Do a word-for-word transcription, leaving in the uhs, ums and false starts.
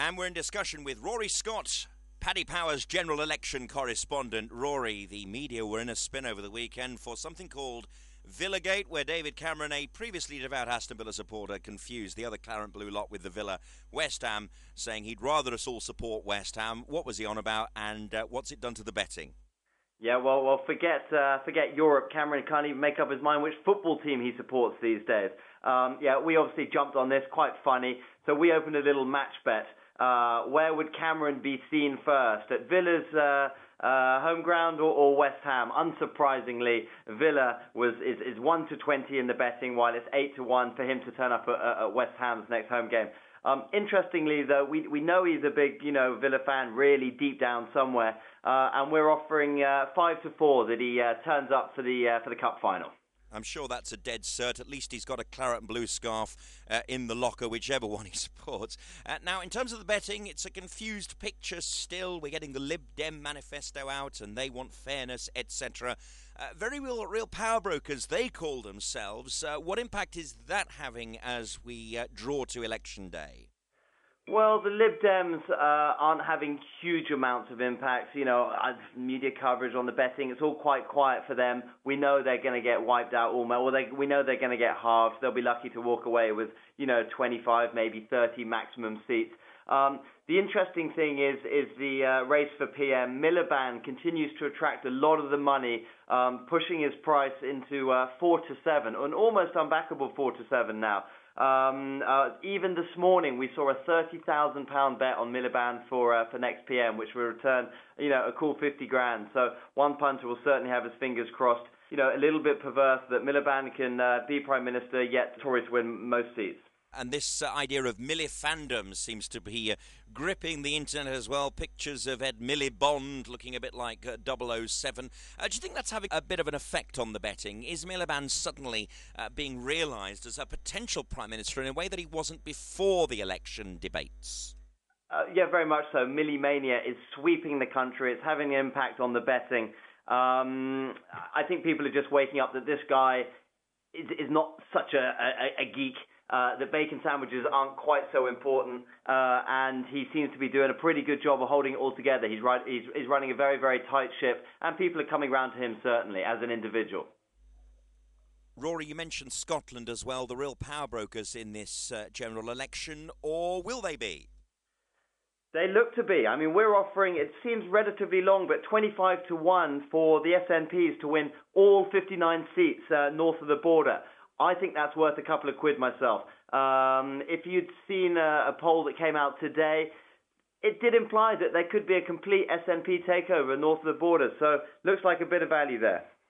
And we're in discussion with Rory Scott, Paddy Power's general election correspondent. Rory, the media were in a spin over the weekend for something called Villagate, where David Cameron, a previously devout Aston Villa supporter, confused the other claret blue lot with the Villa West Ham, saying he'd rather us all support West Ham. What was he on about, and uh, what's it done to the betting? Yeah, well, well, forget uh, forget Europe. Cameron can't even make up his mind which football team he supports these days. Um, yeah, we obviously jumped on this, quite funny. So we opened a little match bet. Uh, where would Cameron be seen first? At Villa's uh, uh, home ground or, or West Ham? Unsurprisingly, Villa was is, is one to twenty in the betting, while it's eight to one for him to turn up at, at West Ham's next home game. Um, interestingly, though, we we know he's a big, you know, Villa fan, really deep down somewhere, uh, and we're offering uh, five to four that he uh, turns up for the uh, for the cup final. I'm sure that's a dead cert. At least he's got a claret and blue scarf uh, in the locker, whichever one he supports. Uh, now, in terms of the betting, it's a confused picture still. We're getting the Lib Dem manifesto out, and they want fairness, et cetera. Uh, very real, real power brokers, they call themselves. Uh, what impact is that having as we uh, draw to election day? Well, the Lib Dems uh, aren't having huge amounts of impact. You know, uh, media coverage on the betting, it's all quite quiet for them. We know they're going to get wiped out almost. Well, they, we know they're going to get halved. They'll be lucky to walk away with, you know, twenty-five, maybe thirty maximum seats. Um, the interesting thing is is the uh, race for P M. Miliband continues to attract a lot of the money, um, pushing his price into uh, four to seven, an almost unbackable four to seven now. Um, uh, even this morning, we saw a thirty thousand pound bet on Miliband for uh, for next P M, which will return, you know, a cool fifty grand. So one punter will certainly have his fingers crossed. You know, a little bit perverse that Miliband can uh, be Prime Minister, yet Tories win most seats. And this uh, idea of Millifandom seems to be uh, gripping the internet as well. Pictures of Ed Miliband looking a bit like uh, double oh seven. Uh, do you think that's having a bit of an effect on the betting? Is Miliband suddenly uh, being realised as a potential Prime Minister in a way that he wasn't before the election debates? Uh, yeah, very much so. Millimania is sweeping the country. It's having an impact on the betting. Um, I think people are just waking up that this guy is, is not such a, a, a geek. Uh, the bacon sandwiches aren't quite so important, uh, and he seems to be doing a pretty good job of holding it all together. He's, right, he's, he's running a very, very tight ship, and people are coming round to him, certainly, as an individual. Rory, you mentioned Scotland as well, the real power brokers in this uh, general election, or will they be? They look to be. I mean, we're offering, it seems relatively long, but twenty-five to one for the S N Ps to win all fifty-nine seats uh, north of the border. I think that's worth a couple of quid myself. Um, if you'd seen a, a poll that came out today, it did imply that there could be a complete S N P takeover north of the border. So looks like a bit of value there.